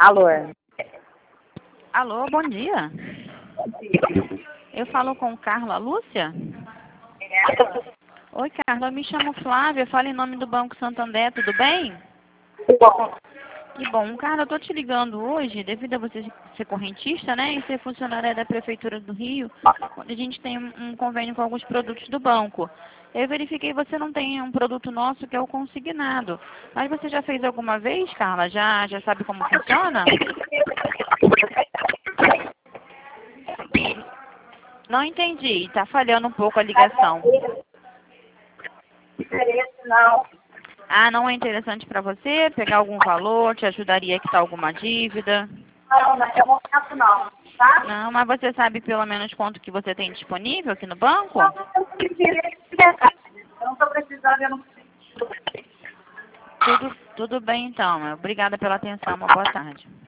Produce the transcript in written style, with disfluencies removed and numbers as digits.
Alô? Alô, bom dia. Eu falo com Carla Lúcia? Oi, Carla, eu me chamo Flávia, falo em nome do Banco Santander, tudo bem? Que bom. Carla, eu tô te ligando hoje, devido a você ser correntista, né, e ser funcionária da Prefeitura do Rio, onde a gente tem um convênio com alguns produtos do banco. Eu verifiquei que você não tem um produto nosso que é o consignado. Mas você já fez alguma vez, Carla? Já sabe como funciona? Não entendi, tá falhando um pouco a ligação. Não. Ah, não é interessante para você pegar algum valor, te ajudaria a quitar alguma dívida? Não, não é momento não, tá? Não, mas você sabe pelo menos quanto que você tem disponível aqui no banco? Eu não estou precisando, eu não preciso. Tudo bem então. Obrigada pela atenção. Uma boa tarde.